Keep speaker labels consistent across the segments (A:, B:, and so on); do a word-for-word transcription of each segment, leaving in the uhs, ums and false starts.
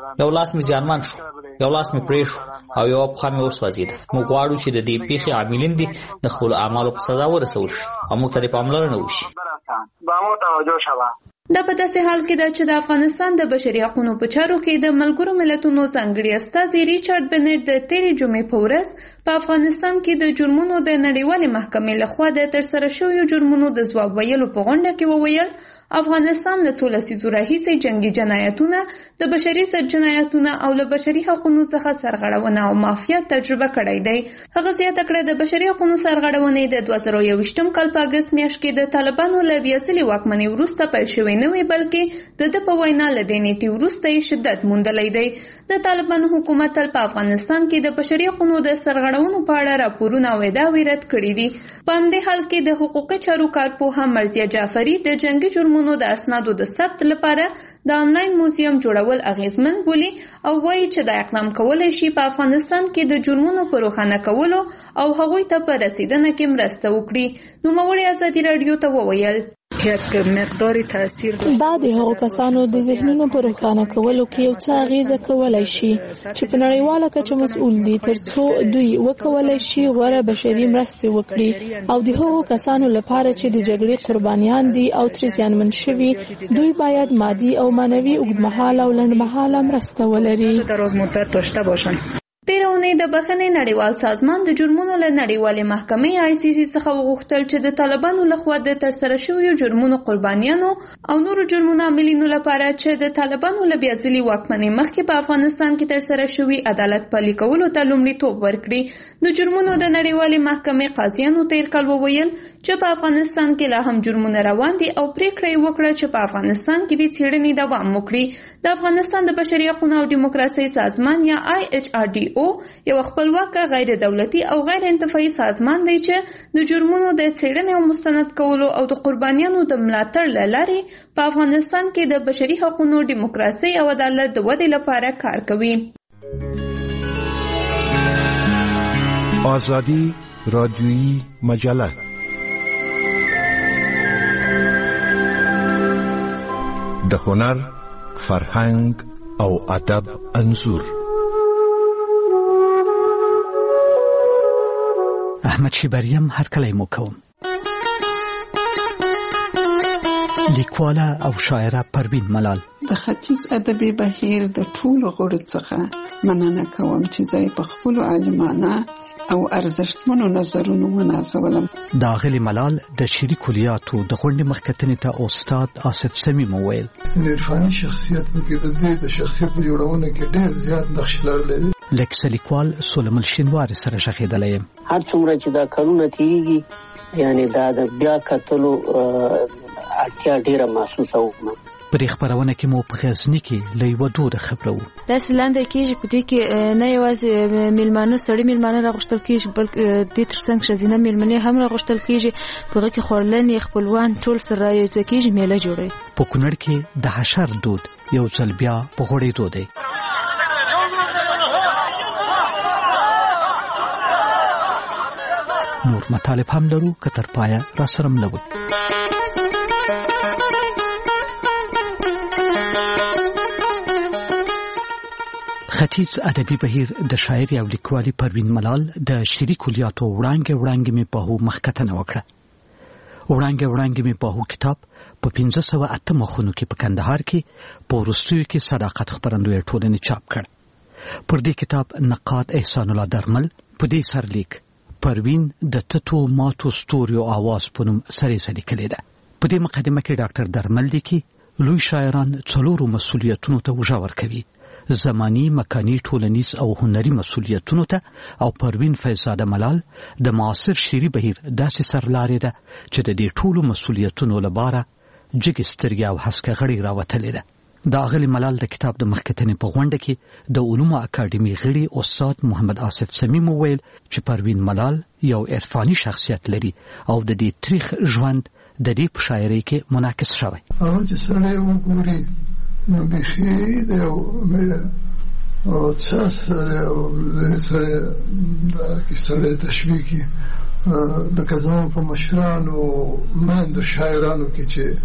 A: یو لاس مې زیانمن شو، یو لاس مې پرې شو او یو پښه مې وسوځېده. موږ غواړو چې د دې پیښې عاملین دي د خپلو اعمالو په سزا ورسول شي او موږ ته پاملرنه وشي.
B: دا په داسې حال کې ده چې د افغانستان د بشري حقوقو په چارو کې د ملګرو ملتونو ځانګړي استازي ریچارډ بنټ د تېرې جمعې په ورځ په افغانستان کې د جرمونو د نړیوالې محکمې لخوا د ترسره شویو جرمونو د ځواب ویلو په غونډه کې وویل افغانستان له څو لسیزو راهیسې جنګي جنایتونه، د بشري ضد جنایتونه او له بشري حقوقو څخه سرغړونه او مافیا تجربه کړی دی. هغه زیاته کړه د بشري حقوقو سرغړونې د دوه زره یوویشتم کال په اګست میاشت کې د طالبانو له بیا ځلې واکمنۍ وروسته پیل شوې نه وي، بلکې د ده په وینا له دې نیټې وروسته یې شدت موندلی دی. د طالبانو حکومت تل په افغانستان کې د بشري حقوقو د سرغړونو په اړه راپورونه او ادعاوې رد کړي دي. په همدې حال کې د حقوقي چارو کارپوه مرضیه جعفري د جنګي جرمونو د اسنادو د ثبت لپاره د آنلاین موزیم جوړول اغیزمن بولي او وایي چې دا اقدام کولی شي په افغانستان کې د جرمونو په روښانه کولو او هغوی ته په رسیدنه کې مرسته وکړي. نوموړي ازادي راډیو ته وویل
C: دا د هغو کسانو د ذهنونو په روښانه کولو کې یو څه اغیزه کولای شي چې په نړیواله کچه مسؤل دي ترڅو دوی وکولای شي غوره بشري مرستې وکړي او د هغو کسانو لپاره چې د جګړې قربانیان دي او ترې زیانمن شوي دوی باید مادي او معنوي اوږدمهاله او لنډمهاله مرسته ولري.
B: تېره اونۍ د بخښنې نړیوال سازمان د جرمونو له نړیوالې محکمې آی سی سی څخه وغوښتل چې د طالبانو لخوا د ترسره شویو جرمونو قربانیانو او نورو جرمونو عاملینو لپاره چې د طالبانو له بیا ځلې واکمنۍ مخکې په افغانستان کې ترسره شوي عدالت پلي کولو ته لومړیتوب ورکړي. د جرمونو د نړیوالې محکمې قاضیانو تېر کال وویل چې په افغانستان کې لا هم جرمونه روان دي او پریکړه یې وکړه چې په افغانستان کې د څېړنې دوام وکړي. د افغانستان د بشري حقوقو او دیموکراسۍ سازمان یا آی ایچ آر ډي او یو خپلواکه غیر دولتي او غیر انتفاعي سازمان دی چې د جرمونو د څېړنې او مستند کولو او د قربانیانو د ملاتړ له لارې په افغانستان کې د بشري حقوقو، دیموکراسۍ او عدالت د ودې لپاره کار کوي.
D: آزادی رادیویی مجله د هنر، فرهنګ او ادب انځور.
E: احمد شیبریم هرکلی مو کوم. لیکواله او شاعره پروین ملال
F: د ختیځ ادبي بهیر د ټولو غړو څخه مننه کوم چې زه په خپل عالمانه او ارزښتمنو نظرونو ونازولم.
E: د اغلې ملال د شعري کلیاتو د غونډې مخکتنې ته استاد آصف صمیم وویل
G: عرفاني شخصیت پکې د دې د شخصیت په جوړونه کې ډېر زیات نقش لري.
E: لیکسه لیکوال سولمل شینواري سره شخېدلی یم.
H: هر څومره چې دا کارونه تېرېږي یعنې دا د بیا کتلو اړتیا ډېره محسوسه وم.
E: پرې خپرونه کې مو په غزني کې له یوه دوده خبره وو.
I: داسې لاندې کېږي په دې کې نه یوازې میلمانه سړي میلمانه راغوښتل کېږي بلکې دې تر څنګ ښځینه میلمنې هم راغوښتل کېږي. په هغه کې خوړلنې خپلوان ټول سره رایوځای کېږي، میله جوړوي.
E: په کونړ کې د حشر دود یو ځل بیا په غوړېدو دی. نور مطالب هم لرو که تر پایه را سره ملوئ. ختیځ ادبي بهیر د شاعري او لیکوالي پروین ملال د شعري کلیاتو وړانګې وړانګې مې په هو مخکتنه وکړه. وړانګې وړانګې مې په هو کتاب په پنځه سوه اته مخونو کې په کندهار کې په وروستیو کې صداقت خپرندویه ټولنې چاپ کړ. پر دې کتاب نقاد احسان الله درمل په دې سرلیک پروین د تتو ماتو ستوریو آواز په نوم سریزه لیکلې ده. په دې مقدمه کې ډاکټر درمل لیکي لوی شاعران څلورو مسؤلیتونو ته وژه ورکوي: زمانی، مکانی، ټولنیز او هنري مسؤلیتونو ته. او پروین فیضزاده ملال د معاصر شعري بهیر داسې سرلارې ده چې د دې ټولو مسؤلیتونو لپاره جګې سترګې او هسکه غړي راوتلې ده. د اغلې ملال د کتاب د مخکتنې په غونډه کې د علومو اکاډمي غړي استاد محمد آصف صمیم وویل چې پروین ملال یو عرفاني شخصیت لري او د دې تاریخ ژوند د دې په شاعرۍ کې منعکس شوی.
G: هغه چې سړی وګوري نو بیخي د یو او څه سره او سره دا کې سره تشبیه کې لکه زموږ په مشرانو مندو شاعرانو کې چې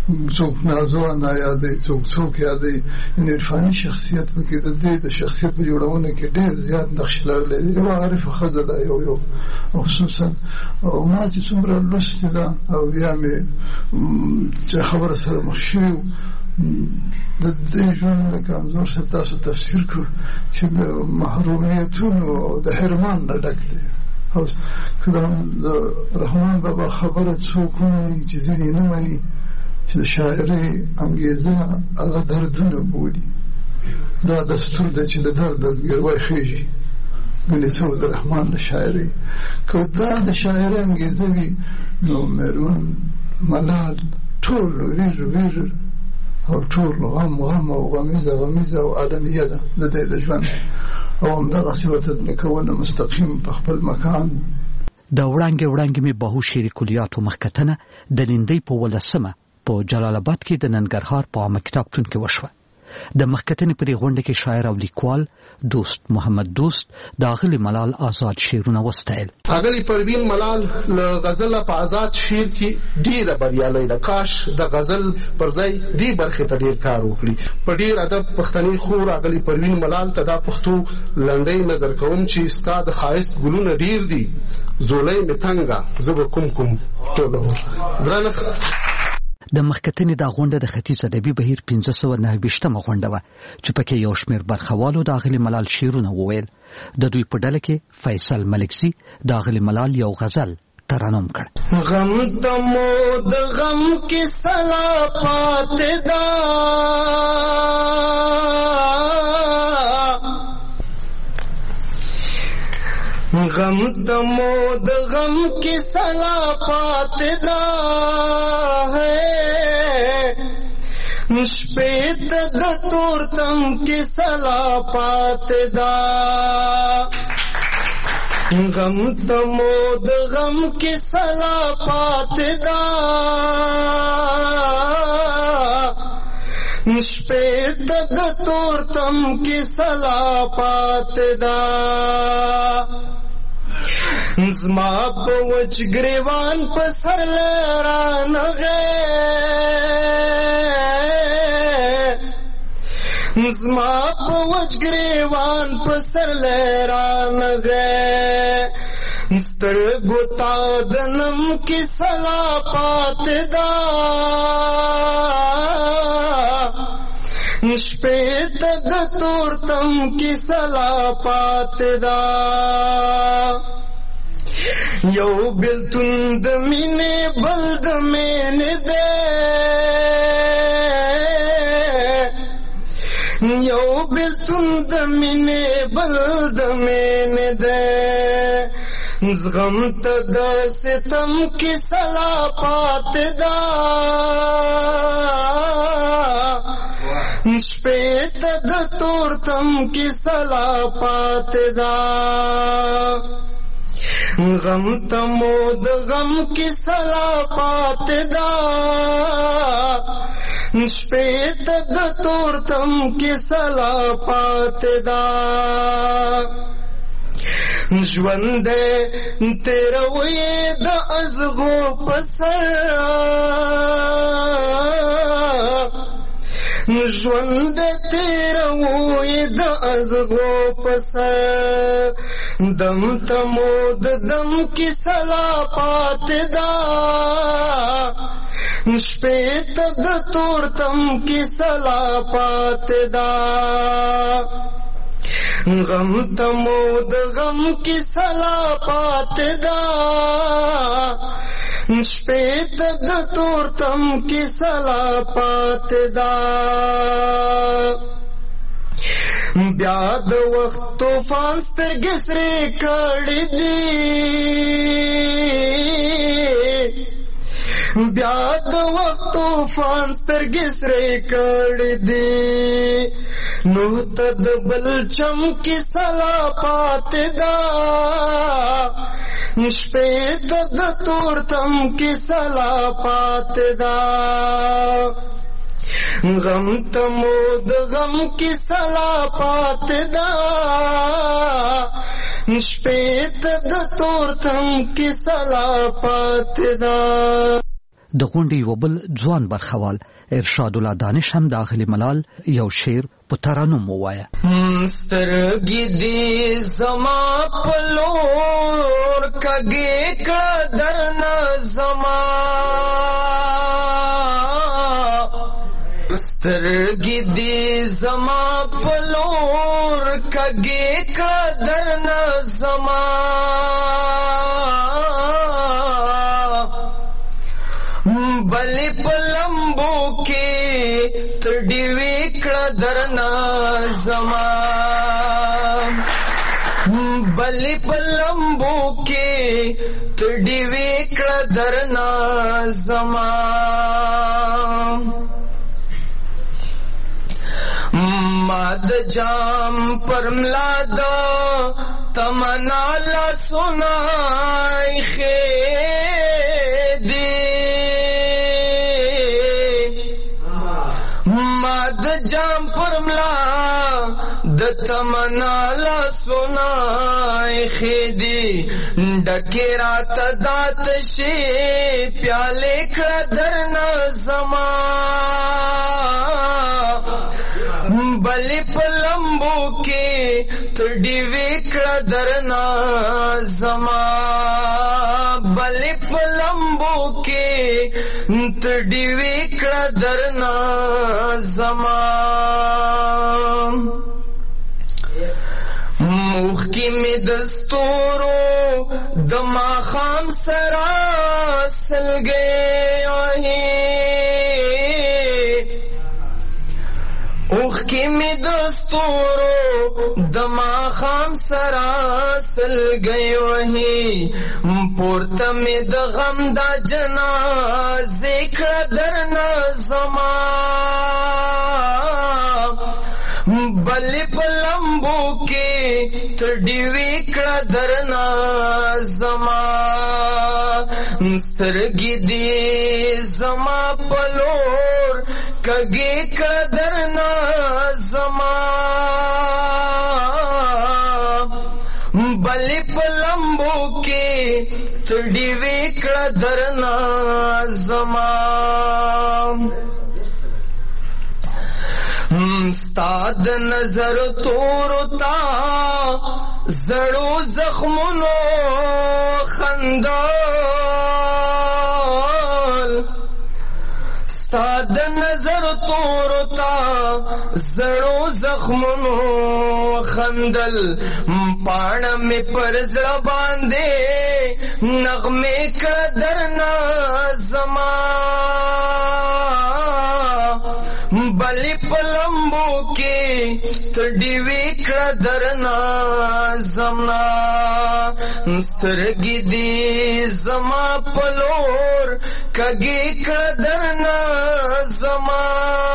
G: څوک نازوانه یادوي څوک څوک یادوي یعنې عرفاني شخصیت پکې د دې د شخصیت په جوړونه کې ډېر زیات نقش لرلی دی. یوه عارفه ښځه ده یو یو خصوصا او ما چې څومره لوستې ده او بیا مې چې خبره سره مخ شوي وو د دې ژوند لکه انځور صاحب تاسو تفسیر کړو چې د محرومیتونو او د حرمان نه ډک دی. او که د رحمان بابا خبره څوک ومني چې ځینې نه مني چې د شاعرۍ انګېزه هغه دردونه بولي دا دستور دی چې د درد دستګیروی خېږي ګنې څه د رحمان د شاعرۍ که دا د شاعرۍ انګېزه وي نو میرمن ملال ټول ویر ویر او ټول غم غم او غمیزه غمیزه او عالمیه ده د دې د ژوند او همدغسې ورته لیکونه مستقیم په خپل مکان.
E: د وړانګې وړانګې مې بهو شعري کلیاتو مخکتنه د لیندۍ په ولسمه په جلال آباد کې د ننګرهار په عامه کتابتون کې وشوه. د مخکتنې په دې غونډه کې شاعر او لیکوال دوست محمد دوست د اغلې ملال آزاد شعرونه وستایل.
J: اغلې پروین ملال له غزل په آزاد شعر کې ډېره بریالۍ ده. کاش د غزل پر ځای دې برخې ته ډېر کار وکړي. په ډېر ادب پښتني خور اغلې پروین ملال ته دا پښتو لنډۍ نظر کوم چې ستا د ښایست ګلونه ډېر دي زولۍ مې تنګه زه به کوم کوم ټولو درنښت.
E: د مخکتنې دا غونډه د ختیځ ادبي بهیر پنځه سوه نهه ویشتمه غونډه وه چې پکې یو شمېر برخوالو د اغلې ملال شعرونه وویل. د دوی په ډله کې فیصل ملکزي د اغلې ملال یو غزل ترانوم کړ.
K: غم تمو د غم کې سلا پاتې ده غم تمو د غم کی سلا پاتې ده شپې ته د تورتم کی سلا پاتې ده غم تمو د غم کی سلا پاتې ده شپې ته د تورتم کی سلا پاتې ده زما په وچ ګریوان په سر لرانغه زما په وچ ګریوان په سر لرانغه سترګو تا د نم کی سلا پاتې ده شپې ته د تورتم کی سلا پاتې ده یو بلتون د مینې بل د مینې ده یو بلتون د مینې بل د مینې ده زغم ته د ستم کی سلا پاتې ده شپې ته د تورتم کی سلا پاتې ده غم تمو د غم کی سلا پاتې ده شپې ته د تورتم کی سلا پاتې ده ژوند تیروي د ازغو په سر ژوند تیروي د ازغو په سر دم تمو د دم کی سلا پاتې ده شپې ته د تورتم کی سلا پاتې ده غم تمو د غم کی سلا پاتې ده شپې ته د تورتم کی سلا پاتې ده بیا د وخت طوفان سترګې سرې کړې دي بیا د وخت طوفان سترګې سرې کړې دي نو ته د بل چم کی سلا پاتې ده شپې ته د تورتم کی سلا پاتې ده غم تمو د غم کی سلا پاتې ده شپې ته د تورتم کی سلا پاتې ده.
E: د غونډې یو بل ځوان برخوال ارشاد الله دانش هم د اغلې ملال یو شعر په ترانوم ووایه.
K: سترګې دې زما په لور کږې کړه درنه زما، سترګې دې زما په لور کږې کړه درنه زما، بلې په لمبو کې تر ډیوې کړه درنه زما، بلې په لمبو کې تر ډیوې کړه درنه زما، ما د جام پر ملا د تمنا لاسونه ایښې د جام پر ملا د تمنا لاسونه ایښې دي، ډکې راته دا تشې پیالې کړه درنه زما، بلې په لمبو کې تر ډیوې کړه درنه زما، بلې په لمبو کې تر ډیوې کړه درنه زما، موخ کې مې د ستورو د ماښام سره سلګۍ اوخ کې مې د ستورو د ماښام سره سلګۍ وهي، پورته مې د غم دا جنازې کړه درنه زما، بلې په لمبو کې تر ډیوې کړه درنه زما، سترګې دې زما په لور کږې کړه درنه زما، بلې په لمبو کې تر ډیوې کړه درنه زما، ستا د نظر تورو تا زړو زخمونو خندل، ستا د نظر تورو تا زړو زخمونو خندل، پاڼه مې پر زړه باندې نغمې کړه درنه زما، بلې په لمبو کې تر ډیوې کړه درنه زما، سترګې دې زما په لور کږې کړه درنه زما،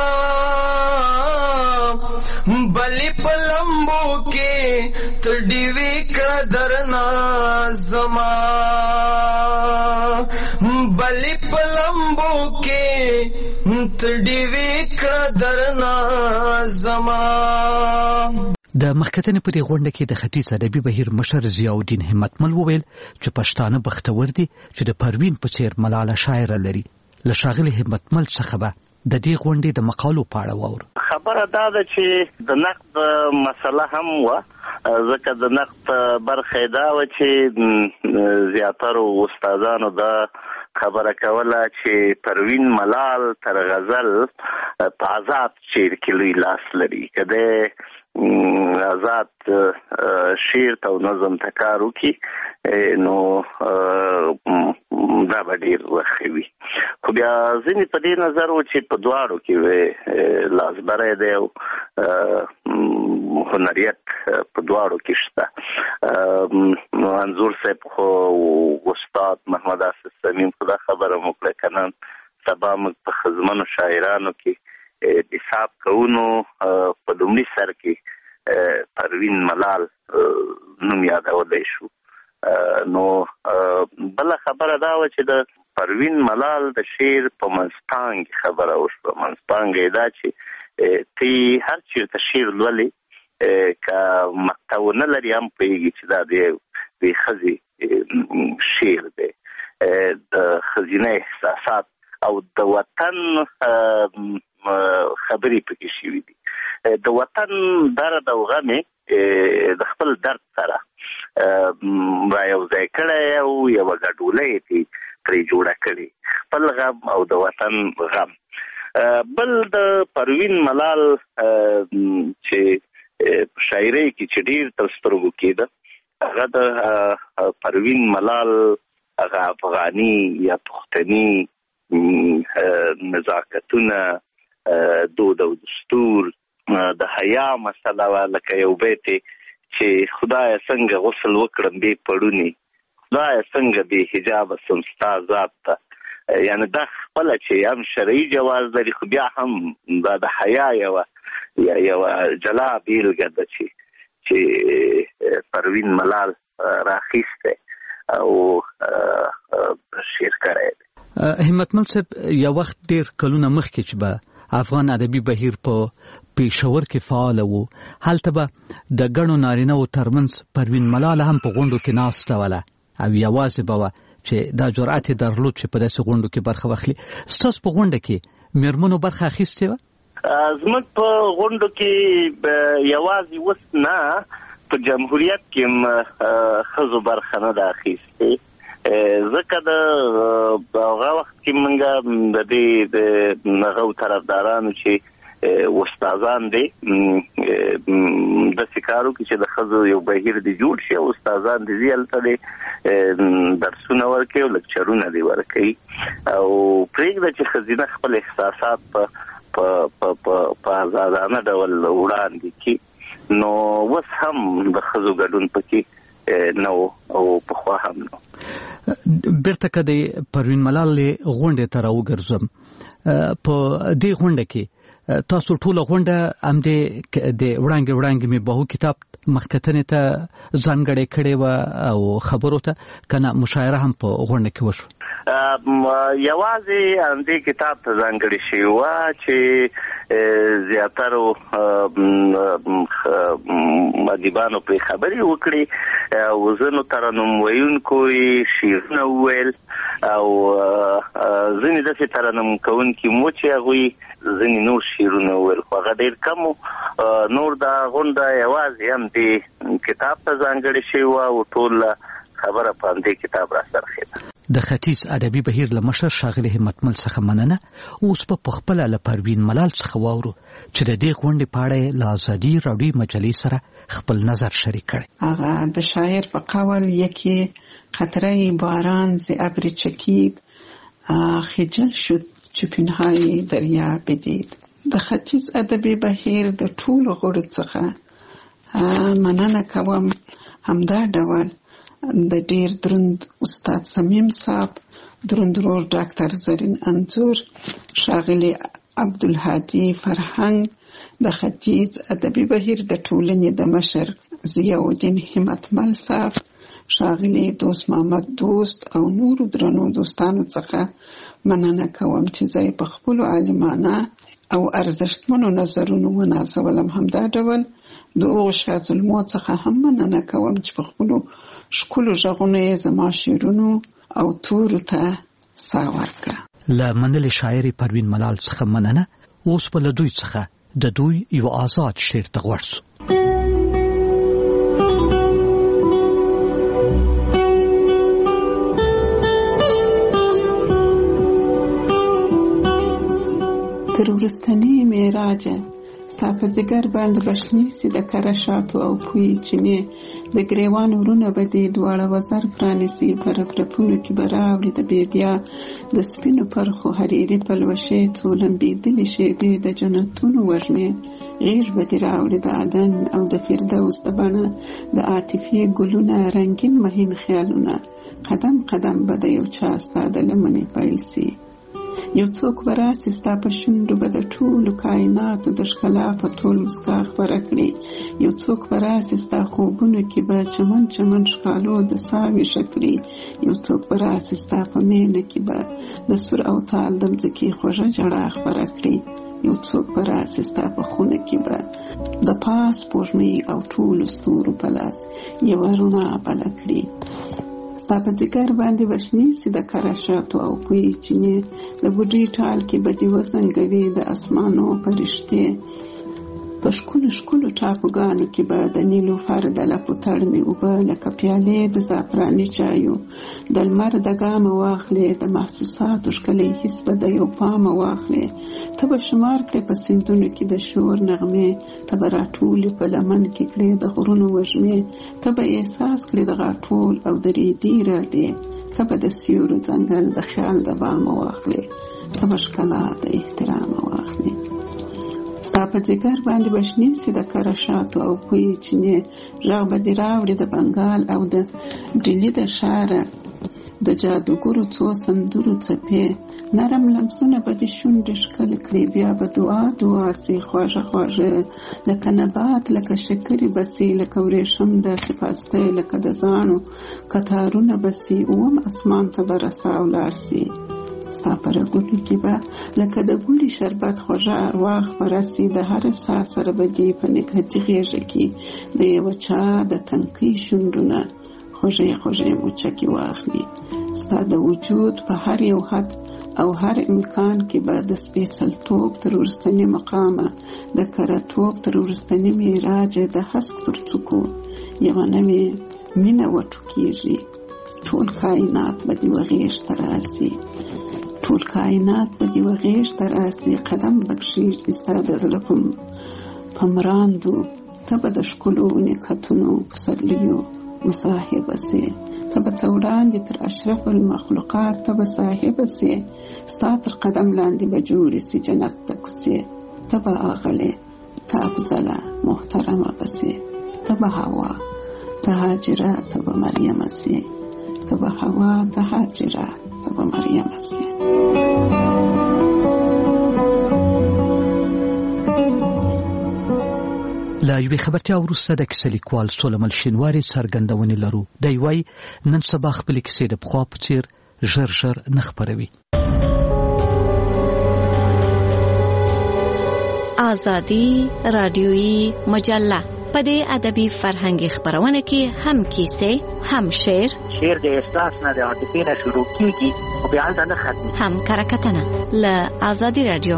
K: بلې په لمبو کې تر ډیوې کړه درنه زما، بلې په لمبو کې تر ډیوې کړه درنه زما.
E: د مخکتنې په دې غونډه کې د ختیځ ادبي بهیر مشر ضیاءالدین همتمل وویل چې پښتانه بختور دي چې د پروین په څیر ملاله شاعره لري. له ښاغلي همتمل څخه به د دې غونډې د مقالو په اړه واورو.
L: خبره دا ده چې د نقد مسله هم وه، ځکه د نقد برخه دا وه چې زیاترو استادانو دا خبره کوله چې پروین ملال تر غزل په آزاد شعر کې لوی لاس لري، که د آزاد شعر ته او نظم ته کار وکړي نو دا به ډېر ښه وي. خو بیا ځینې په دې نظر و چې په دواړو کې لاسبری دی او هنریت په دواړو کې شته. منظور صاحب خو استاد محمد آصف صمیم خو دا خبره مو کړه که نن سبا موږ په ښځمنو شاعرانو کې حساب کوو نو په لومړي سر کې پروین ملال نوم یادولی شو. نو بله خبره دا وه چې د پروین ملال د شعر په منځپانګې خبره وشوه. منځپانګه یې دا چې تی هر چېرته شعر لولې که مقطع ونه لري هم پوهېږي چې دا د ښځې شعر دی. د ښځینه احساسات او د وطن خبرې پکې شوي دي. د وطن درد او غم د خپل درد سره را یو ځای کړی او یوه ګډوله یې ترې جوړه کړې، خپل غم او د وطن غم. بل د پروین ملال چې په شاعرۍ کې چې ډېر تر سترګو کېده، هغه د پروین ملال هغه افغاني یا پښتني نزاکتونه، دود او دستور، د حیا مسله وه، لکه یو بیت چې خدایه څنګه غسل وکړم بې پړونې، خدایه څنګه بې حجابه سم ستا ذات ته. یعنې دا خپله چې هم شرعي جواز لري، خو بیا هم دا د حیا یوه یوه جلا بیلګه ده چې چې پروین ملال راخیستی او شعر کړی دی.
E: همتمل صاحب، یو وخت ډېر کلونه مخکې چې به افغان ادبي بهیر په پېښور کې فعال و، هلته به د ګڼو نارینه‌و ترمنځ پروین ملال هم په غونډو کې ناسته وله او یوازې به وه چې دا جرأت یې درلود چې په داسې غونډو کې برخه واخلي. ستاسو په غونډه کې مېرمنو برخه اخیستې وه؟
L: زموږ په غونډو کې یوازې اوس نه، په جمهوریت کې هم ښځو برخه نه ده اخیستې، ځکه د هغه وخت کې موږ د دې د هغو طرفدارانو چې استادان دي داسې کار وکړي چې د ښځو یو بهیر دې جوړ شي او استادان دې ځي هلته دې درسونه ورکوي او لکچرونه دې ورکوي او پرېږده چې ښځینه خپل احساسات په په آزادانه ډول وړاندې کړي. نو اوس هم د ښځو ګډون پکې نه و او پخوا هم نه.
E: بیرته که د پروین ملال غونډې ته راوګرځم، په دې غونډه کې تاسو ټوله غونډه همدې د وړانګې وړانګې مې بهو کتاب مخکتنې ته ځانګړې کړې وه او خبرو ته، که نه مشاعره هم په غونډه کې وشوه؟
L: یوازې همدې کتاب ته ځانګړې شوې وه چې زیاترو ادیبانو پرې خبرې وکړي او ځینو ترنم ویونکو یې شعرونه وویل او ځینې داسې ترنم کوونکي مو چې هغوی ځینې نور شعرونه وویل، خو هغه ډېر کم و. نور دا غونډه یوازې هم دې کتاب ته ځانګړې شوې وه او ټوله خبره په همدې کتاب را څرخېده.
E: د ختیځ ادبي بهیر له مشر ښاغلي همتمل څخه مننه. اوس به په خپله له پروین ملال څخه واورو چې د دې غونډې په اړه یې له ازادي راډیو مجلې سره خپل نظر شریک کړی.
F: هغه د شاعر په قول یکی قطره باران ز ابر چکید خجل شد چې پنهای دریا بدید. د ختیځ ادبي بهیر د ټولو غړو څخه مننه کوم همدا ډول د ډیر دروند استاد سمیم صاحب، دروندرور ډاکټر زرین انځور، ښاغلي عبدالهادي فرهنګ، د ختیځ ادبي بهیر د ټولنې د مشر ضیاءالدین همتمل صاحب، ښاغلي دوست محمد دوست او نورو درنو دوستانو څخه مننه کوم چې زه په خپلو عالمانه او ارزښتمنو نظرونو ونازولم. همدا ډول د هغو شاظلمو څخه هم مننه کوم چې په خپلو ښکلو غږونو یې زما شعرونو او تورو ته ساه ورکړه.
E: له منلې شاعرې پروین ملال څخه مننه. اوس به له دوی څخه د دوی یو آزاد شعر ته غوږ شو.
F: تر وروستنۍ معراجه ستا په ځیګر باندې بشنیسي د کره شاتو او پوی چینې د ګریوان ورونه به دې دواړه وزر پرانیسي په رپرپونو کې به راوړي د بیدیا د سپینو پرخو حریري پلوشې څو لمبېدلې شیبې د جنتونو وږمې غیږ به دې راوړي د عدن او د فردوس د بڼه د عاطفې ګلونه رنګین مهین خیالونه قدم قدم به د یو چا ستا د لمنې پیل سي. یو څوک به راسي ستا په شونډو به د ټولو کائناتو د ښکلا په ټول مسکا خپره کړي. یو څوک به راسي ستا خوبونو کې به چمن چمن ښکالو د ساه ویښه کړي. یو څوک به راسي ستا په مینه کې به د سور او تال د مځکې خوږه ژړا خپره کړي. یو څوک به راسي ستا په خونه کې به د پاس سپوږمۍ او ټولو ستورو په لاس یوه رڼا بله کړي. ستا په ځګر باندې بشنی سي د کراشاتو او کوی چینه د بوډۍ ټال کې بدی وسنګوي د اسمانو پرشته په شکلو شکلو ټاپوګانو کې به د نیلوفر د لپو تړمې اوبه لکه پیالې د زعفراني چایو د لمر د ګامه واخلې د محسوساتو ښکلی حس به د یو پامه واخلې ته به شمار کړې په سیندونو کې د شور نغمې ته به راټولې په لمن کې کړې د غرونو وږمې ته به احساس کړې د غاټول او د ریدي ارادې ته به د سیورو ځنګل د خیال د بامه واخلې ته به ښکلا د احترامه واخلې ستا په ځګر باندې بشنی سي د کراشاتو او کوی چینه غږ به دې راوړي د بنګال او د ډیلي د ښاره د جادوګرو څو سندرو څپې نرم لمسونه به دې شونډې ښکل کړي بیا به دعا دعا سي خواږه خواږه لکه نبات لکه شکرې به سي لکه ورېښم داسې پاستی لکه د زاڼو کتارونه به سي اوم اسمان ته به رسا ولاړ سي ستا په رګونو کې به لکه د ګلي شربت خوږه اروا خپره سي د هر ساه سره به دې په نګهتي غېږه کې د یوه چا د تنکۍ شونډونه خوږې خوږې موچکې واخلي ستا د وجود په هر یو حد او هر امکان کې به د سپېڅلتوب تر وروستني مقامه د کره‌توب تر وروستني معراجه د هسک تر څوکو یوه نوې مینه وټوکېږي ټول کائنات به دې وغېږ ته راسي ټول کائنات به دې وغېږ ته راسي قدم به کښېږدي ستا د زړه په مراندو ته به د ښکلو نکهتونو پسرلیو مصاحبه سي ته به څه وړاندې تر اشرف المخلوقات ته به صاحبه سي ستا تر قدم لاندې به جوړې سي جنت ته کوڅې ته به اغلې ته افضله محترمه به سي ته به هوا ته هاجره ته به مریمه سي ته به هوا ته هاجره ته به مریمه سي
E: لا یوې خبرتیا وروسته د کیسه لیکوال سلیمان شینواري څرګندونې لرو دی وایي نن سبا خپلې کیسې د پخوا په څېر ژر ژر نه خپروي
M: آزادي رادیویي مجله په دې ادبي فرهنګي خبرونه کې هم کیسې هم شعر
N: شعر د احساس نه د عاطفې نه شروع کیږي او بیا نه ختمي
M: هم کرکټنه له آزادي رادیو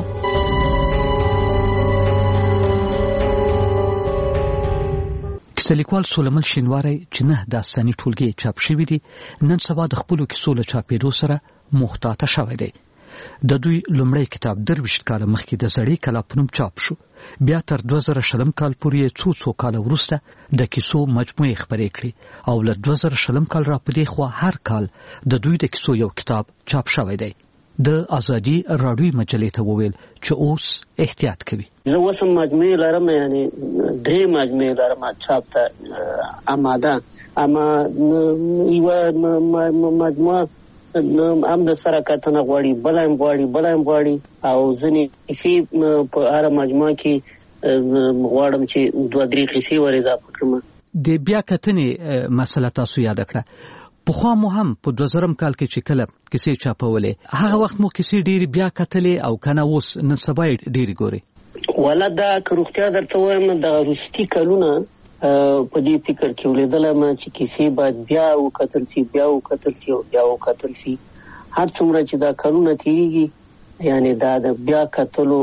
E: کیسه لیکوال سلیمان شینواری چې نه داستاني ټولګې چاپ شوي دي نن سبا د خپلو کیسو له چاپېدو سره محتاطه شوی دی د دوی لومړی کتاب درویشت کاله مخکې د زړې کلا په نوم چاپ شو بیا تر دوه زره شلم کال پورې څو څو کاله وروسته د کیسو مجموعې خپرې کړې او له دوه زره شلم کال را پدې خوا هر کال د دوی د کیسو یو کتاب چاپ شوی دی د آزادي راډیویي مجلې ته وویل چې اوس احتیاط کوي
H: زه اوس مجموعې لرم یعنی درې مجموعې لرم چاپ ته آماده اما یوه مجموعه هم د سره کتنه غواړي بل هم غواړي بل هم غواړي او ځینې کیسې په هره مجموعه کې غواړم چې دوه درې کیسې ور اضافه کړم
E: د بیا کتنې مسله تاسو یاد کړه پخوا مو هم په دوه زرم کال کې چې کله کیسې چاپولې هغه وخت مو کیسې ډېرې بیا کتلې او کنه اوس نن سبا ډېرې ګوري
H: ولا دا که روغتیا درته وایم د روستي کلونه په دې فکر کې ولیدلم چې کیسې باید بیا وکتل شي بیا وکتل شي او بیا وکتل شي هر څومره چې دا کلونه تېرېږي یعنی دا د بیا کتلو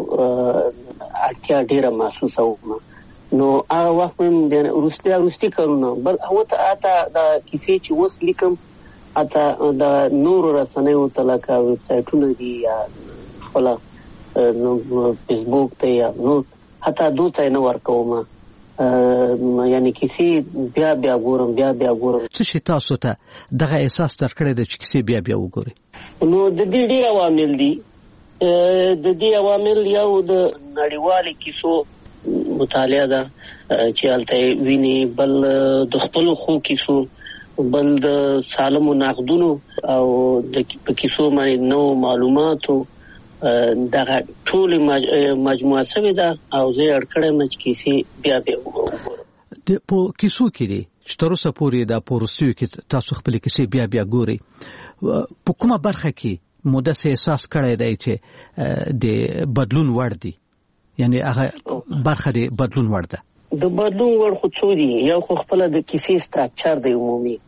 H: اړتیا ډېره محسوسه وم نو هغه وخت هم د روستي روستي کلونه بل هغه ته اته د کیسې چې اوس لیکم اته د نورو رسنیو ته لکه ویب سایټونه دي یا خپل فیسبوک ته یا نو حتی دوی ته نه ورکوم یعنی کیسې بیا بیا ګورم بیا بیا ګورم
E: څه شي تاسو ته دغه احساس درکړی دی چې کیسې بیا بیا وګورئ
H: نو د دې ډېر عوامل دي د دې عوامل یو د نړیوالې کیسو مطالعه ده چې هلته ویني بل د خپلو ښو کیسو بل د سالمو نقدونو او د کیسو باندې نو معلوماتو دغه ټول مجموعه سوي ده او زه اړ کړم چې کیسې بیا بیا وګورم
E: د په کیسو کې دي چې تر اوسه پورې د پورستیو کې تاسو خپل کیسې بیا بیا ګورئ په کومه برخه کې مو داسې احساس کړی دی چې د بدلون وړ دي یعنی هغه برخه د بدلون وړ ده
H: د بدلون وړ خو څو دي یو خو خپل د کیسې سټراکچر دی عمومي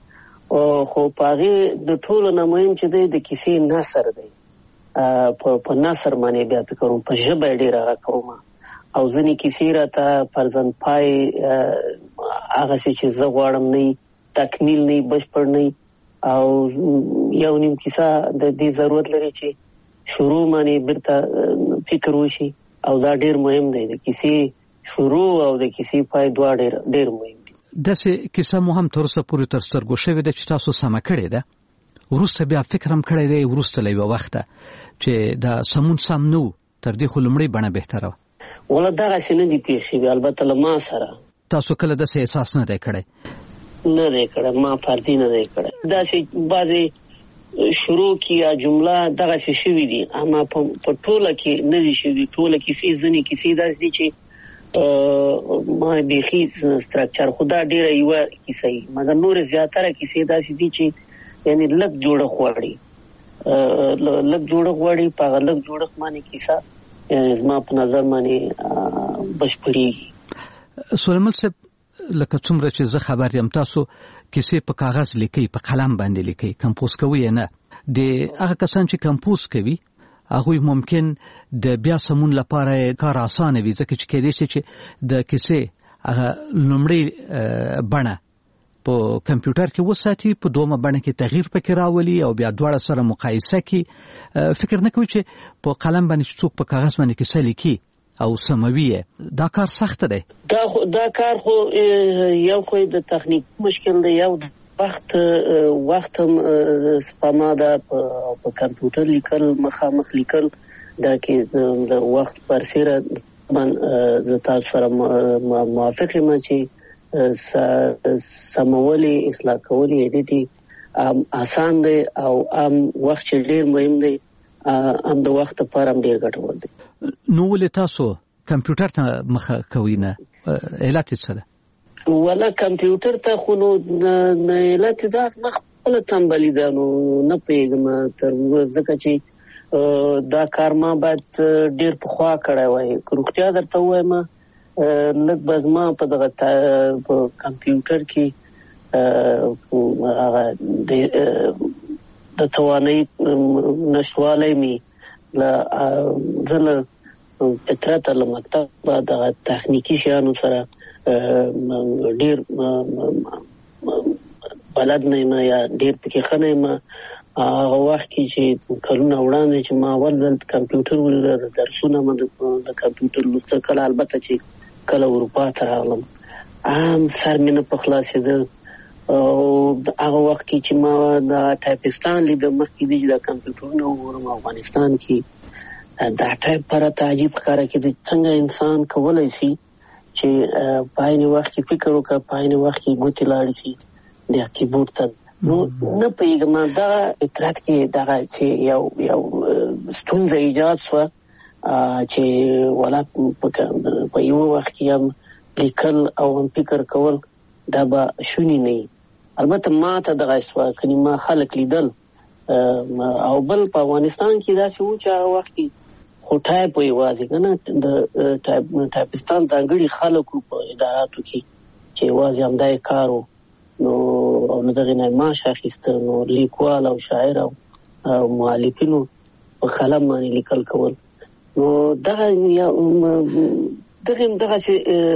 H: خو په هغې د ټولو نه مهم چې دی د کیسې نثر دی. په نثر باندې بیا فکر کوم، په ژبه یې ډېر هغه کوم او ځینې کیسې راته فرضاً پای هغسې چې زه غواړم نه تکمیل نه بشپړ نه، او یو نیم کیسه د دې ضرورت لري چې شروع باندې بیرته فکر وشي، او دا ډېر مهم دی. د کیسې شروع او د کیسې پای دواړه ډېر ډېر مهم دي.
E: داسې کیسه مو هم تر اوسه پورې تر سترګو شوې ده چې تاسو سمه کړې ده، وروسته بیا فکر هم کړی دی وروسته له یوه وخته چې دا سمون سم نه و، تر دې خو لومړۍ بڼه بهتره وه؟
H: والله دغسې نه دي پېښ شوي، البته له ما سره.
E: تاسو کله داسې احساس نه دی کړی؟
H: نه دی کړی، ما فردي نه دی کړی. داسې بعضې شروع کې یا جمله دغسې شوي دي، اما په ټوله کې نه دي شوي. ټوله کیسې ځینې کیسې داسې دي چې ما بیخي سترکچر خو دا ډېره یوه کیسه وي، مګر نورې زیاتره کیسې داسې دي چې یعنې لږ جوړښت غواړي، لږ جوړښت غواړي. په هغه لږ جوړښت باندې کیسه زما په نظر باندې بشپړېږي.
E: سلیمان صاحب، لکه څومره چې زه خبر یم، تاسو کیسې په کاغذ لیکئ، په قلم باندې لیکئ، کمپوز کوئ نه. د هغه کسان چې کمپوز کوي هغوی ممکن د بیا سمون لپاره کار اسانه وي، ځکه چې کېدای شي چې د کیسې هغه لومړۍ بڼه په کمپیوټر کې وساتي، په دومره بڼه کې تغییر پکې راولي او بیا دواړه سره مقایسه کړي. فکر نه کوي چې په قلم باندې څوک په کاغذ باندې کیسه لیکي او سموي، دا کار سخت دی.
H: دا خو دا کار خو یو خو د تخنیک مشکل دی، یو وخت وخت هم سپما ده. په کمپیوټر لیکل، مخامخ لیکل، دا کې د وخت پرسیره زه تاسو سره موافق یم چې سمولې، اصلاح کولې، ایډیټ آسان دی او ام وخت چې ډېر مهم دی، ام د وخت لپاره هم ډېر ګټور دی.
E: نو ولې تاسو کمپیوټر ته مخه کوئ نه؟ علت یې څه ده؟
H: ولا کمپیوټر ته خو نو علت یې دا زما خپله تنبلي ده، نو نه پوهېږم تر ځکه چې دا کار ما باید ډېر پخوا کړی وای. که روغتیا درته ووایم، لږ به زما په دغه په کمپیوټر کې هغه د توانایي نشتوالی مې له زه له فطرته له مکتبه دغه تخنیکي شیانو سره ډېر بلد نه یم یا ډېر پکې ښه نه یم. هغه وخت کې چې کلونه وړاندې چې ما اول ځل کمپیوټر ولیده، درسونه مې د کمپیوټر لوسته کله، البته چې کله اروپا ته راغلم هم سر مې نه په خلاصېده. او هغه وخت کې چې ما د ټایپستان لیده، مخکې دی چې د کمپیوټرونه وګورم افغانستان کې، دا ټایپ پر ته عجیب ښکاره کېده. څنګه انسان کولی شي چې په عین وخت کې فکر وکړه، په عین وخت کې ګوتې لاړې شي د کیبورډ ته. نو نه پوهېږم، دغه فطرت کې دغه چې یو یو ستونزه ایجاد شوه چې ولا په یو وخت کې هم لیکل او هم فکر کول دا به شونې نه وي. البته ما ته دغه شوه، کنې ما خلک لیدل. او بل په افغانستان کې داسې و چې هغه وخت کې خو ټایپ و یوازې که نه، د ټایپستان ځانګړي خلک وو په اداراتو کې چې یوازې همدا یې کار و. نو او له دغې نه معاش اخیسته. نو لیکوال او شاعر او مؤلفینو په قلم باندې لیکل کول. نو دغه دغه دغسې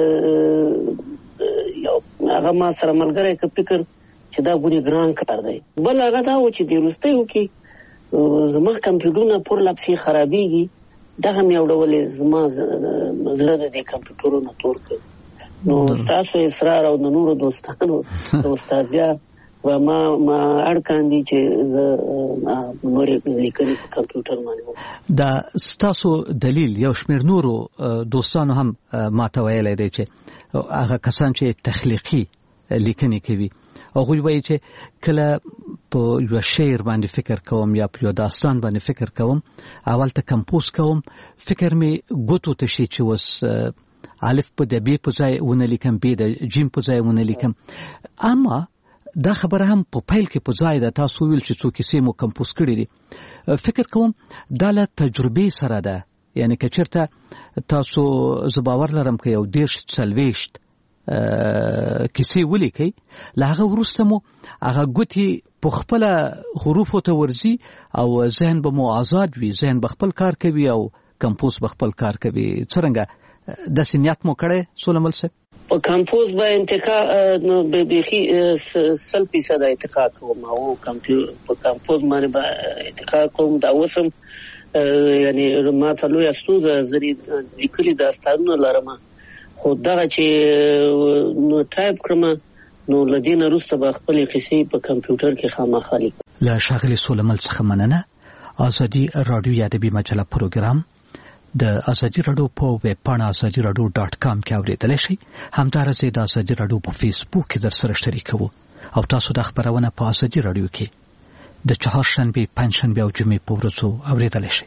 H: یو هغه ما سره ملګری که فکر چې دا ګونې ګران کار دی. بل هغه دا و چې د وروستیو کې زما کمپیوټرونه پر لپسې خرابېږي، دغه مې یو ډول زما زړه د دې کمپیوټرونه تور کړ. نو ستاسو اصرار او د نورو دوستانو د استازیا و ما ما اړ کاندي چې زه نورې لیکنې په کمپیوټر باندې وکړم.
E: دا ستاسو دلیل یو شمېر نورو دوستانو هم ماته ویلی دی چې هغه کسان چې تخلیقي لیکنې کوي، هغوی وایي چې کله په یو شعر باندې فکر کوم یا په یو داستان باندې فکر کوم، اول ته کمپوز کوم، فکر مې ګوتو ته شي چې اوس الف په د بی په ځای ونه لیکم، بی د جیم په ځای ونه لیکم. اما دا خبره هم په پیل کې په ځای ده. تاسو ویل چې څو کیسې مو کمپوز کړي دي. فکر کوم دا له تجربې سره ده، یعنی که چېرته تاسو زه باور لرم که یو دېرش څلوېښت کیسې ولیکئ، له هغه وروسته مو هغه ګوتې په خپله حروفو ته ورځي او ذهن به مو آزاد وي، ذهن به خپل کار کوي او کمپوز به خپل کار کوي. څرنګه داسې نیت مو کړی سولمل صاحب؟
H: په کمپوز به انتقا نو بیخي سل فیصد انتقا کوم او په کمپوز باندې به انتقا کوم. دا اوس هم یعنی ما ته لویه ستونزه زه لیکلي داستانونه لرم، خو دغه چې نو ټایپ کړم نو له دې نه وروسته به خپلې قصې په کمپیوټر کې خامخا لیکم.
E: له ښاغلي سولمل څخه مننه. ازادي راډیو ادبي مجله پروګرام د ازادي راډیو په ویب پاڼه ازادي راډیو ډاټ کام کې اورېدلی شئ. همدارنګه د ازادي راډیو په فیسبوک کې در سره شریکوو او تاسو د خبرونه په ازادي راډیو کې د چهارشنبې، پنجشنبې او جمعې په ورځو اورېدلی شئ.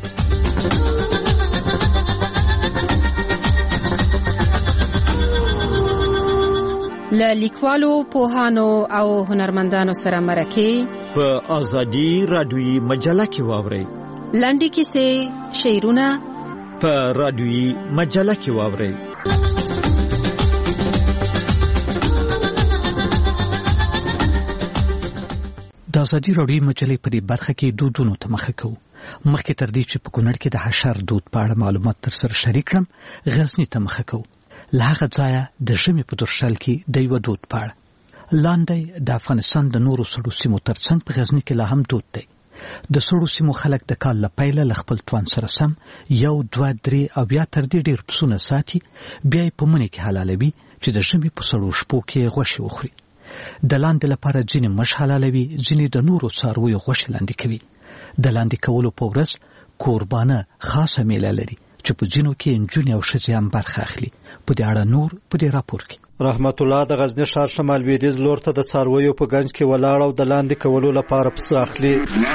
O: له لیکوالو، پوهانو او هنرمندانو سره مرکې
P: په ازادي راډیوي مجله کې واورئ.
O: لنډې کیسې، شعرونه
P: په راډیوي مجله کې واورئ.
E: د ازادي راډیوي مجلې په دې برخه کې دودونو ته مخه کوو. مخکې تر دې چې په کونړ کې د حشر دود په اړه معلومات تر سره شریک کړم، غزني ته مخه کوو. له هغه ځایه د ژمي په درشل کې د یوه دود په اړه. لاندې د افغانستان د نورو سړو سیمو ترڅنګ په غزني کې لا هم دود دی. د سړو سیمو خلک د کال له پیله له خپل توان سره سم یو دوه درې او بیا تر دې ډېر پسونه ساتي، بیا یې په مني کې حلالوي چې د ژمي په سړو شپو کې غوښې وخوري. د لاندې لپاره ځینې مش حلالوي، ځینې د نورو څارویو غوښې لاندې کوي. د لاندې کولو په ورځ قربانه خاصه میله لري چې په ځینو کې نجونې او ښځې هم برخه اخلي. په دې اړه نور په دې راپور کې.
Q: رحمت الله د غزنی ښار شمال لویدیځ لور ته د څارویو په گنج کې ولاړ او د لاندې کولو لپاره پسه اخلي.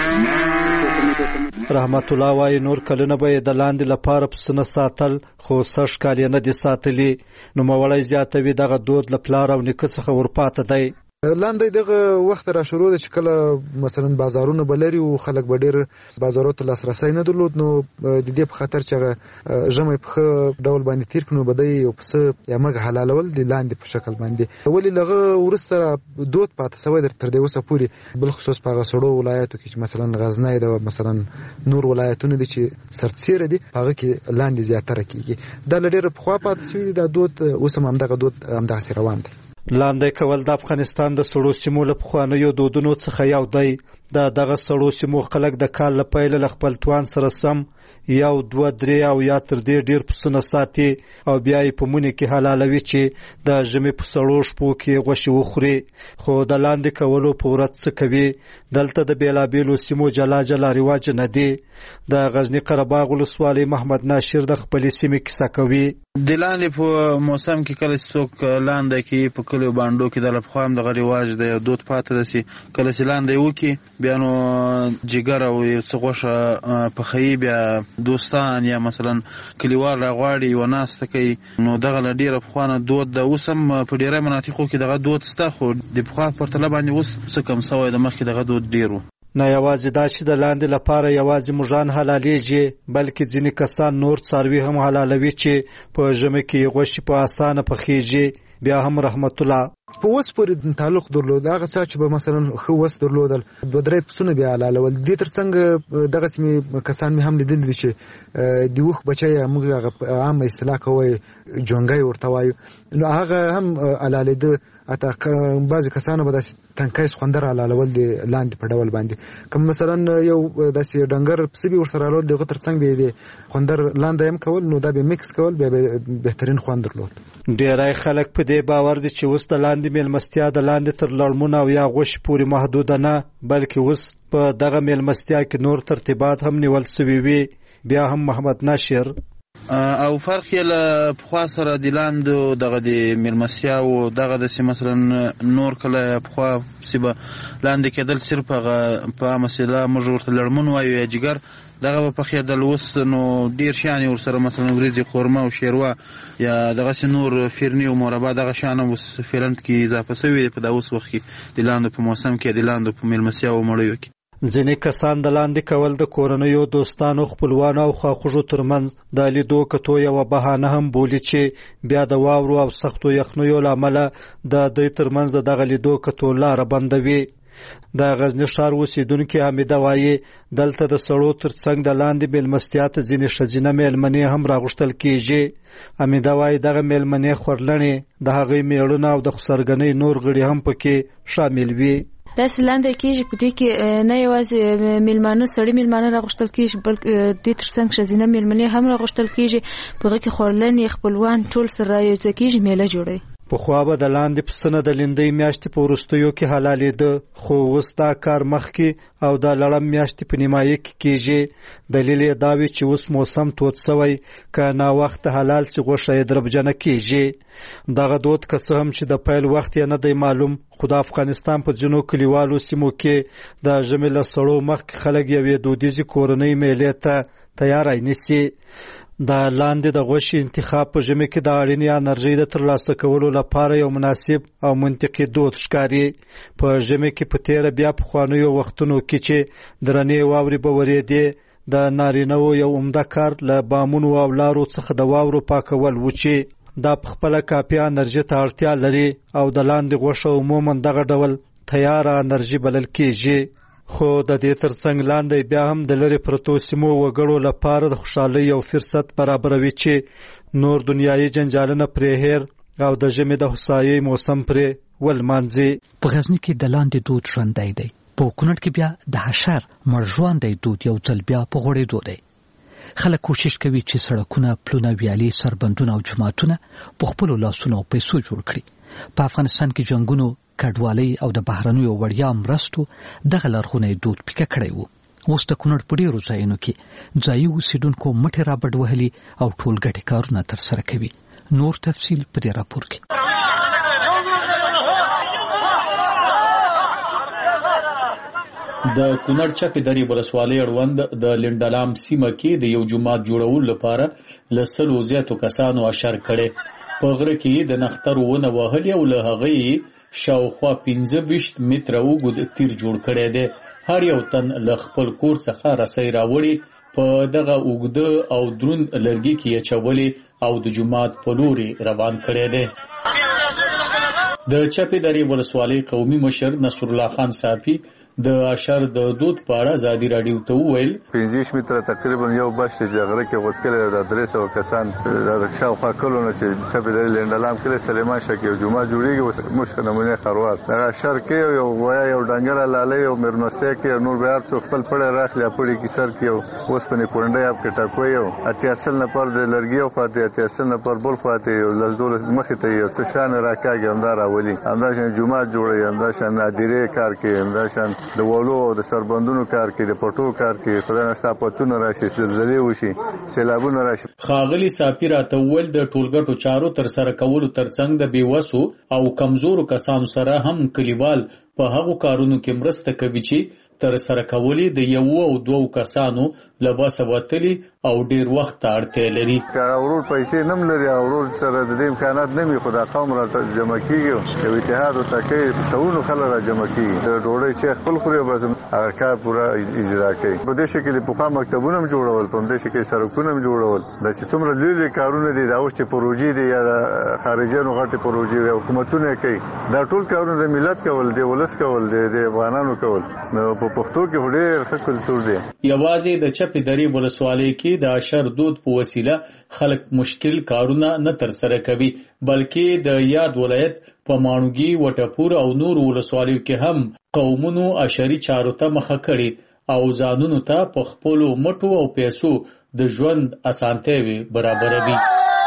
Q: رحمت الله وايي نور کلونه به د لاندې لپاره پسه نه ساتل، خو سږ کال یې نه دي ساتلي. نوموړی زیاتوي دغه دود له پلار او نیکه څخه ورپاته دی.
R: لاندې دغه وخت را شروع ده چې کله مثلا بازارونه بلري او خلک به ډېر بازارونو ته لاسرسی نه درلود، نو د دې په خاطر چې ژمي په ډول باندې تیر کړو بدای او پسه یا مګ حلالول د لاندې په شکل باندې. ولې لغه ورسره دود پاتې سوی در تر دې اوسه پورې، بل خصوص په سړو ولایتو کې مثلا غزنی ده، مثلا نور ولایتونه دي چې سرتسیر دي هغه کې لاندې زیاتره کیږي. دا لډېر په خوا پاتې شوی دا دود اوس هم دغه دود هم داسې روان دی.
Q: لاندې کول د افغانستان د سړو سیمو له پخوانیو دودونو څخه یو دی. د دغه سړو سیمو خلک د کال له پیله له خپل توان سره سم یو دوه درې او یا تر دې ډېر پسونه ساتي او بیا یې په مني کې حلالوي چې د ژمي په سړو شپو کې غوښې وخوري. خو د لاندې کولو په ورځ څه کوي؟ دلته د بېلابېلو سیمو جلا جلا رواج نه دی. د غزني قرهباغ ولسوالۍ محمد ناشر د خپلې سیمې کیسه کوي.
S: د لاندې په موسم کې کله څوک لاندې کې په کلیو باندو کې د لپخوام دغه رواج دی او دود پاتې دسي. کله چې لاندې وکي بیا نو جګر او یو څه غوښه پخوي، بیا دوستان یا مثلا کلیوال راغواړي یوه ناسته کوي، نو دغه له ډېره پخوانه دود ده. اوس هم په ډېری مناطقو کې دغه دود شته، خو د پخوا په پرتله باندې اوس څه کم سوی د مخکې دغه دود ډېر و.
Q: نه یوازې دا چې د لاندې لپاره یوازې مږان حلالېږي، بلکې ځینې کسان نور څاروي هم حلالوي چې په ژمي کې غوښې په اسانه پخېږي. بیا هم رحمت الله
R: په اوس پورې تعلق درلود. هغه څه چې به مثلا ښه وس درلودل دوه درې پسونه بیا حلالول. دې ترڅنګ دغسې مې کسان مې هم لیدلي دي چې د اوښ بچی موږ هغه عامه اصطلاح کوی جونګی ورته وایو، نو هغه هم حلالېده. حتی بعضې کسانو به داسې تنکی سخوندر حلالول د لاندې په ډول باندې. که مثلا یو داسې ډنګر پسه به ورسره حلالول، د هغه ترڅنګ به یې د خوندر لاندې هم کول، نو دا به میکس کول، بیا به بهترین خوند درلود.
Q: ډېری خلک په دې باور دي چې اوس د لاندې میلمستیا د لاندې تر لړمونه او یا غوښې پورې محدوده نه، بلکې اوس په دغه میلمستیا کې نور ترتیبات هم نیول سوي وي. بیا هم محمد ناشر
S: او فرق یې له پخوا سره د لاندو دغه د میلمستیاو دغه داسې مثلا نور کله پخوا پسې به لاندې کېدل صرف هغه په عامه اصطلاح موږ ورته لړمون وایو یا جګر، دغه به پخېدل. اوس نو ډېر شیان یې ورسره مثلا وریځې، خورمه او شیروا یا دغسې نور فرني او مربا دغه شیان هم اوس فیلنټ کې اضافه سوي دي په دا اوس وخت کې د لاندو په موسم کې د لاندو په میلمستیاو مړیو کې.
Q: ځینې کسان د لاندې کول د کورنیو دوستانو خپلوانو او خواخوږو ترمنځ د لیدو کتو یوه بهانه هم بولي چې بیا د واورو او سختو یخنیو له امله د دوی ترمنځ د دغه لیدو کتو لاره بندوي. د غزنی ښار اوسیدونکې حمیده وایي دلته د سړو ترڅنګ د لاندې میلمستیا ته ځینې ښځینه میلمنې هم راغوښتل کیږي. حمیده وایي دغه میلمنې خورلنې د هغوی میړونه او د خسرګنۍ نور غړي هم پکې شامل وي.
I: داسې لاندې کېږي په دې کې نه یوازې میلمانه سړي میلمانه راغوښتل کېږي بلکې دې ترڅنګ ښځینه میلمنې هم راغوښتل کېږي. په هغه کې خورلنې خپلوان ټول سره رايوځای کېږي، میله جوړوي.
Q: پخوا به د لاندې پسنه د لیندۍ میاشتې په وروستیو کې حلالېده، خو اوس دا کار مخکې او د لړم میاشتې په نیمایي کې کېږي. دلیل یې دا وي چې اوس موسم تود سوی، که ناوخته حلال چې غوښه یې دربجنه کېږي. دغه دود که څه هم چې د پیل وخت یې نه دی معلوم، خو د افغانستان په ځینو کلیوالو سیمو کې د ژمي له سړو مخکې خلک یوې دودیزې کورنۍ میلې ته تیاری نیسي. د لاندې د غوښې انتخاب په ژمي کې د اړینې انرژۍ د ترلاسه کولو لپاره یو مناسب او منطقي دود ښکاري. په ژمي کې په تیره بیا پخوانیو وختونو کې چې درنې واورې به ورېدې، د نارینه‌و یو عمده کار له بامونو او لارو څخه د واورو پاکول و چې دا په خپله کافي انرژي ته اړتیا لري او د لاندې غوښه عموما دغه ډول تیاره انرژي بلل کېږي. خو د دې ترڅنګ لاندې بیا هم د لرې پرتو سیمو وګړو لپاره د خوشحالۍ او فرصت برابروي چې نور دنیایي جنجالونه پرې هیر او د ژمي د هوسایۍ موسم پرې ولمانځي.
E: په غزني کې د لاندې دود ژوندی دی. په کونړ کې بیا د حشر مړژواندی دود یو ځل بیا په غوړېدو دی. خلک کوشش کوي چې سړکونه، پلونه، ویالې، سربندونه او جوماتونه په خپلو لاسونو او پیسو جوړ کړي. په افغانستان کې جنګونو، کډوالۍ او د بهرنیو وړیا مرستو دغه لرغونی دود پیکه کړی و. اوس د کونړ په ډېرو ځایونو کې ځایي اوسیدونکو مټې رابډ وهلي او ټول ګډې کارونه ترسره کوي. نور تفصیل په دې راپور کې.
T: د کونړ چپې درې ولسوالۍ اړوند د لنډلام سیمه کې د یو جومات جوړولو لپاره له سلو زیاتو کسانو اشر کړی. په غره کې د نښترو ونه وهلې او له هغې شاوخوا پنځه ویشت متره اوږد تیر جوړ کړی دی. هر یو تن له خپل کور څخه رسۍ راوړي، په دغه اوږده او دروند لرګي کې یې اچولې او د جومات په لوري روان کړی دی. د چپې درې ولسوالۍ قومي مشر نصرالله خان صافي د اشر د دود په اړه ازادي راډیو ته وویل
U: پنځه متره تقریبا یو بش چې غره کې غوڅکل د درې سوه کسان د شاوخوا کلونه چې چپې درې لنډلام کې سلیمان شاه کې جومات جوړیږي. اوس موږ نمونه خروات د اشر کې یو ویا یو ډنګره لاله یو مرنوسته کې نور بیا څو خپل پړې راخلي پړې کې سر کې اوس په کونډه اپ کې ټاکوي یو اتیاسل نه پر د لرګي او فاتحه اتیاسل نه پر بل فاتحه یو لزدول مخې ته یو څه شان راکاږي همدار اولی همدار جومات جوړي همدار شان نادره کار کې همدار شان د ولو او د سربندونو کار کې د پټو کار کې خدای نستاپتونه راشي زلزلې وشي سیلابونه راشي.
T: خاغلی صافي راته وویل د ټولګټو چارو تر سره کولو ترڅنګ د بیوسو او کمزورو کسانو سره هم کلیوال په هغو کارونو کې مرسته کوي چې تر سره کولې د یو او دوو کسانو لباسه وتلی او ډیر وخت ته اړتیا لري.
U: اورور پیسې نم لري، اورور سره د دې امکانات نمي، خو د قوم را جمع کیږي یو اتحاد او تکي سونو خلک را جمع کیږي د ډوړې چې خپل خوري بس هغه کار پورا اجرا کوي. په دې شکل په خامه مکتبونه هم جوړول، په دې شکل سرکونه هم جوړول. د چې څومره لوی کارونه دي دا اوس چې پروژې دي یا خارجانو غټي پروژې او حکومتونه کوي، دا ټول کارونه د ملت کول دي، ولس کول دي، د افغانانو کول. نو په پښتو کې ډېر ښه کلتور دی.
T: یوازې د چپې درې ولسوالۍ کې د اشر دود په وسیله خلک مشکل کارونه نه ترسره کوي، بلکې د یاد ولایت په ماڼوګي، وټپور او نور ولسوالیو کې هم قومونو اشري چارو ته مخه کړي او ځانونو ته په خپلو مټو او پیسو د ژوند اسانتیاوې برابروي.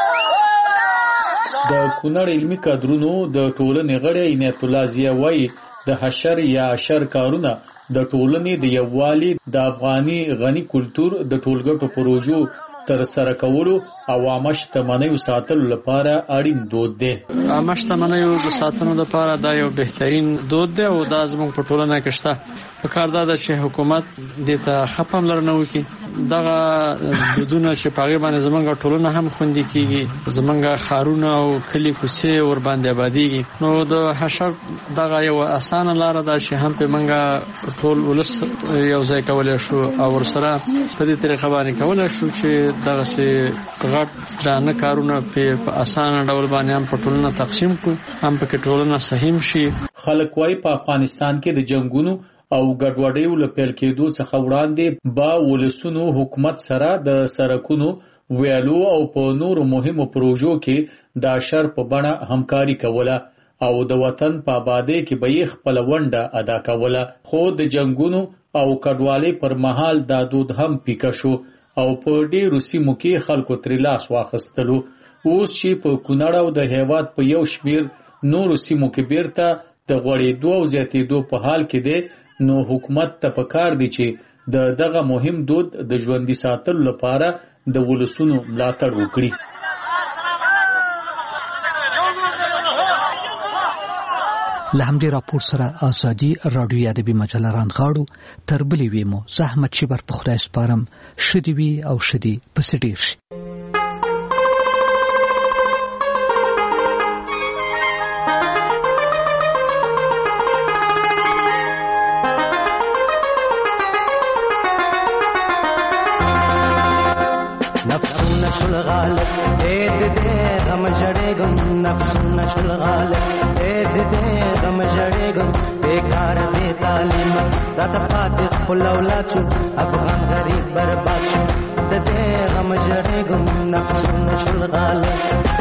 T: د کونړ علمي کادرونو د ټولنې غړی عنایت الله ضیا وایي د حشر یا اشر کارونه د ټولنې د یووالي، د افغاني غني کلتور د ټولګټو پروژو تر سره کولو او عامه شتمنیو ساتلو لپاره اړین دود دی.
V: عامه شتمنیو د ساتنو لپاره دا یو بهترین دود دی او دا زموږ په ټولنه کې شته. په کار دا ده چې حکومت دې ته ښه پاملرنه وکړي، دغه دودونه چې په هغه باندې زمونږ ټولنه هم خوندي کیږي، زمونږ خارونه او کلی کوڅې ور باندې آبادیږي. نو د حشر دغه یو اسانه لار ده چې هم په منګه ټول ولس یو ځای کولای شو او ورسره په دې طریقه باندې کولای شو چې دغه سي غټ درانه کارونه په اسانه ډول باندې هم په ټولنه تقسیم کړو، هم په ټولنه سهم شي.
T: خلک وايي په افغانستان کې د جنگونو او ګډوډیو له پیل کېدو څخه وړاندې با ولسونو حکومت سره د سرکونو ویالو او په نورو مهمو پروژو کې د اشر په بڼه همکاري کوله او د وطن په آبادی کې به یې خپل ونډه ادا کوله. خو د جنگونو او کډوالۍ پر مهال دا دود هم پیکه شو او په ډېرو سیمو کې خلکو ترې لاس واخیستلو. اوس چې په کونړ او د هېواد په یو شمېر نورو سیمو کې بیرته د غوړېدو او زیاتېدو په حال کې دی، نو حکومت ته پکار دی چې د دغه مهم دود د ژوندي ساتلو لپاره د ولسونو ملاتړ وکړي.
E: له همدې راپور سره ازادي راډیو ادبي مجله رانغاړو تر بلې ویمو زحمت شبر په خدای سپارم شدي وي او شدي پس ډیر شي.
A: نفسونه شل غالب اې دې غم جړېګم، نفسونه شل غالب اې دې غم جړېګم، بیکار دې تعلیم راته پاتې خپل اولاد شو، افغان غریب برباد شو، دې غم جړېګم، نفسونه شل غالب.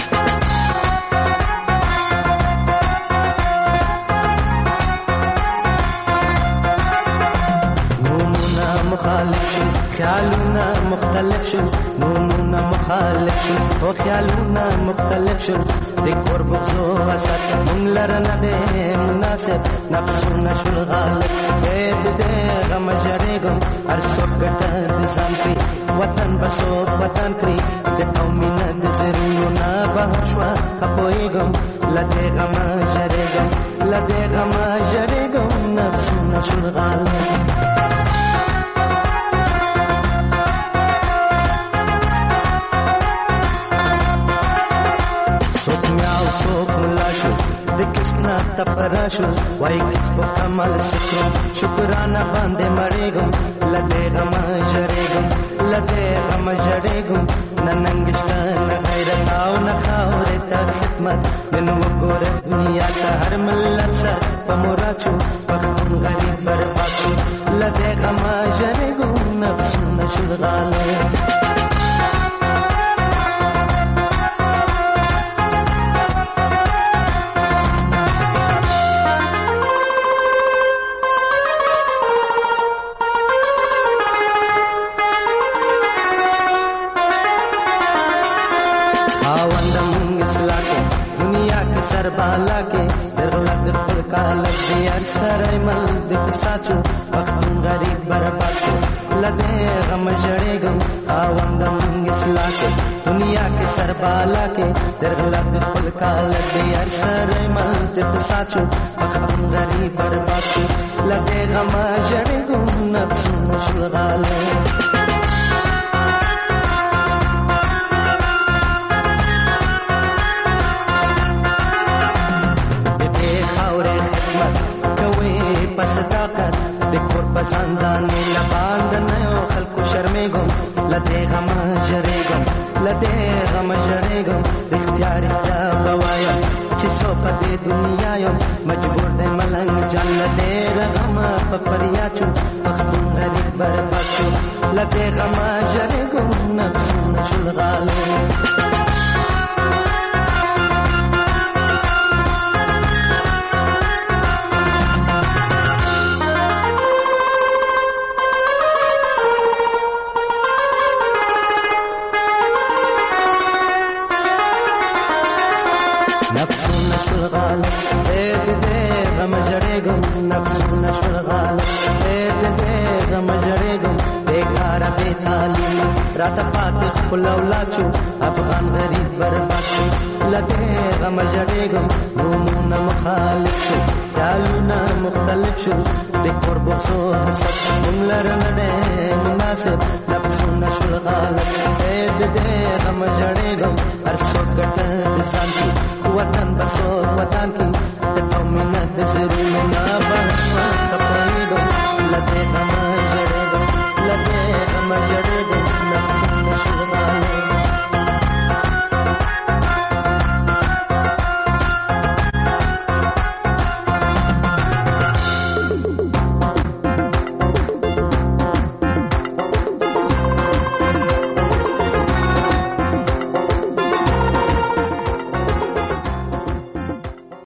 A: مخالف شو خیالونه مختلف شو، نونونه مخالف شو او خیالونه مختلف شو، د کور بغزو وسط مونږ لره نه دی مناسب، نفسونه شول غالب اې دې غم جړېګم، هر څوک ګټه د ځان کړي، وطن به څوک وطن کړي، د قومي نه د زرینو نه بهر شوه پوهېږم، له دې غمه جړېګم، له دې غمه جړېګم، نفسونه شول غالب. څوک ملا شو د کسنا تپرا شو، وای کس په کمال شکر شکرانه باندې مړېګم، لدې غم جړېګم، لدې غم جړېګم، ننګشت نه غیرت او نه خاورې ته خدمت، نن وګوره دنیا ته هر ملت سره په مورا شو، پښتون غریب برباد شو، لدې غم جړېګم، نفسونه شل غالب. بالا کې درغلط خپل کالک دی هر سره مل د فساتو، پښتون غریب برباد شو، لدې غم جړېګم، خاوندم اصلاح کې دنیا کې سر بالا کې درغلط خپل کالک دی هر سره مل د فساتو، پښتون غریب برباد شو، لدې غم جړېګم، نفسونه شول غالب. صداقت د کور په ځانځانې لباند نه خلکو شرمېږم، لدې غم جړېږم، لدې غم جړېږم، رښتیا رښتیا به وایم چې څو په دې دنیا یم، مجبور دی ملنګ جان لدې غم په فریاد شو، پښتون غریب برباد شو، لدې غم جړېږم، نفسونه شول غالب. نفسونه شول غالب اې دې غم جړېګم، نفسونه شول غالب اې دې غم جړېګم، بیکار بې تعلیم راته پاتې خپل اولاد شو، افغان غریب برباد شو، لدې غم جړېګم، نونونه مخالف شو، خیالونه مختلف شو، د کور بغزو حسد مونږ لره نه دی مناسب، نفسونه نشل غالب دې دې غم جړېږم هر څوک ګټه د ځان کې وطن بسو وطن کې ته په مینه د زړونو نه بهر شو ته پوهېږم له دې غم